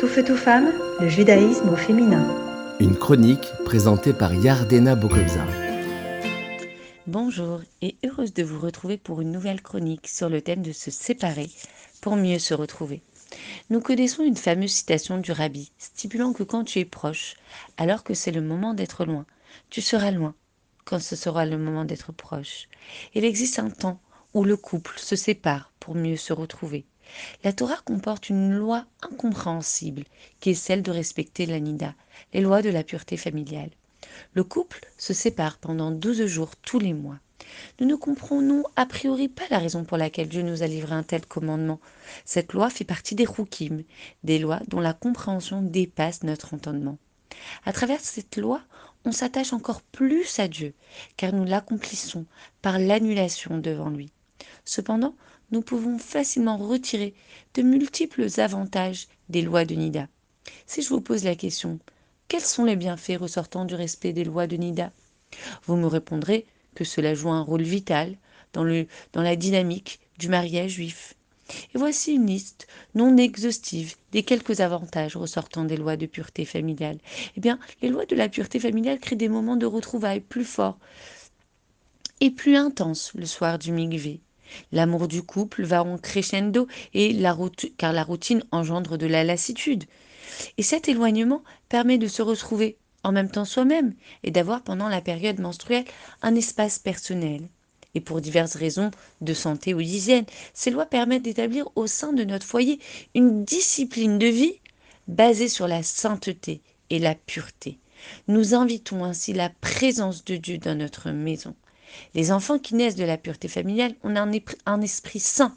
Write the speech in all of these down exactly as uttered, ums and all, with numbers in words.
Tout feu, tout femme, le judaïsme au féminin. Une chronique présentée par Yardena Bokobza. Bonjour et heureuse de vous retrouver pour une nouvelle chronique sur le thème de se séparer pour mieux se retrouver. Nous connaissons une fameuse citation du Rabbi stipulant que quand tu es proche, alors que c'est le moment d'être loin, tu seras loin quand ce sera le moment d'être proche. Il existe un temps où le couple se sépare pour mieux se retrouver. La Torah comporte une loi incompréhensible qui est celle de respecter la nida, les lois de la pureté familiale. Le couple se sépare pendant douze jours tous les mois. Nous ne comprenons a priori pas la raison pour laquelle Dieu nous a livré un tel commandement. Cette loi fait partie des Roukim, des lois dont la compréhension dépasse notre entendement. À travers cette loi, on s'attache encore plus à Dieu, car nous l'accomplissons par l'annulation devant lui. Cependant, nous pouvons facilement retirer de multiples avantages des lois de Nida. Si je vous pose la question, quels sont les bienfaits ressortant du respect des lois de Nida? Vous me répondrez que cela joue un rôle vital dans, le, dans la dynamique du mariage juif. Et voici une liste non exhaustive des quelques avantages ressortant des lois de pureté familiale. Eh bien, les lois de la pureté familiale créent des moments de retrouvailles plus forts et plus intenses le soir du mikvé. L'amour du couple va en crescendo et la rout- car la routine engendre de la lassitude. Et cet éloignement permet de se retrouver en même temps soi-même et d'avoir pendant la période menstruelle un espace personnel. Et pour diverses raisons de santé ou d'hygiène, ces lois permettent d'établir au sein de notre foyer une discipline de vie basée sur la sainteté et la pureté. Nous invitons ainsi la présence de Dieu dans notre maison. Les enfants qui naissent de la pureté familiale ont un, épr- un esprit saint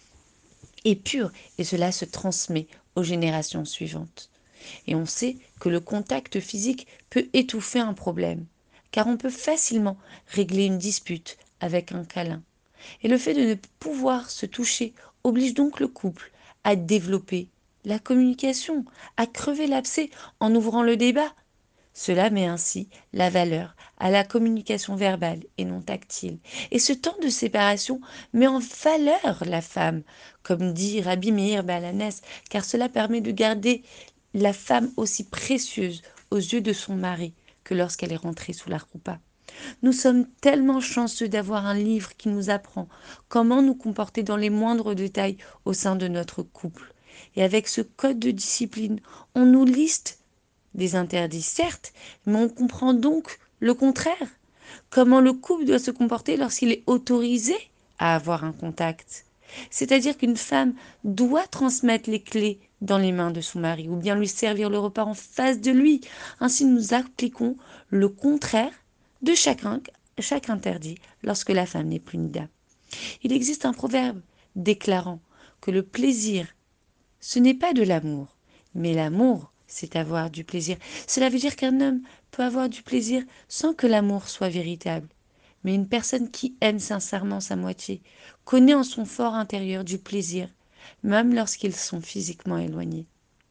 et pur, et cela se transmet aux générations suivantes. Et on sait que le contact physique peut étouffer un problème, car on peut facilement régler une dispute avec un câlin. Et le fait de ne pouvoir se toucher oblige donc le couple à développer la communication, à crever l'abcès en ouvrant le débat. Cela met ainsi la valeur à la communication verbale et non tactile. Et ce temps de séparation met en valeur la femme, comme dit Rabbi Meir Balanès, car cela permet de garder la femme aussi précieuse aux yeux de son mari que lorsqu'elle est rentrée sous la roupa. Nous sommes tellement chanceux d'avoir un livre qui nous apprend comment nous comporter dans les moindres détails au sein de notre couple. Et avec ce code de discipline, on nous liste des interdits, certes, mais on comprend donc le contraire. Comment le couple doit se comporter lorsqu'il est autorisé à avoir un contact. C'est-à-dire qu'une femme doit transmettre les clés dans les mains de son mari ou bien lui servir le repas en face de lui. Ainsi, nous appliquons le contraire de chacun, chaque interdit lorsque la femme n'est plus nida. Il existe un proverbe déclarant que le plaisir, ce n'est pas de l'amour, mais l'amour, c'est avoir du plaisir. Cela veut dire qu'un homme peut avoir du plaisir sans que l'amour soit véritable. Mais une personne qui aime sincèrement sa moitié connaît en son fort intérieur du plaisir, même lorsqu'ils sont physiquement éloignés.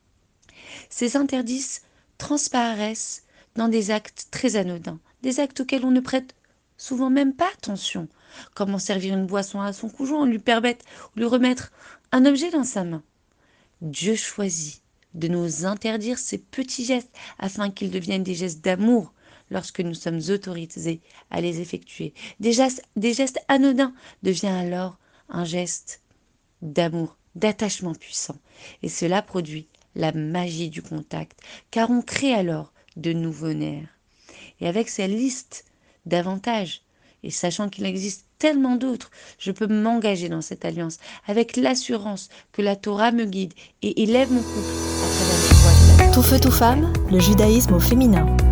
Ces interdits transparaissent dans des actes très anodins, des actes auxquels on ne prête souvent même pas attention. Comment servir une boisson à son conjoint, lui permettre ou lui remettre un objet dans sa main. Dieu choisit de nous interdire ces petits gestes afin qu'ils deviennent des gestes d'amour lorsque nous sommes autorisés à les effectuer. Des gestes, des gestes anodins deviennent alors un geste d'amour, d'attachement puissant. Et cela produit la magie du contact, car on crée alors de nouveaux nerfs. Et avec cette liste d'avantages, et sachant qu'il existe tellement d'autres, je peux m'engager dans cette alliance avec l'assurance que la Torah me guide et élève mon couple à travers les voies de la... Tout feu, tout femme, le judaïsme au féminin.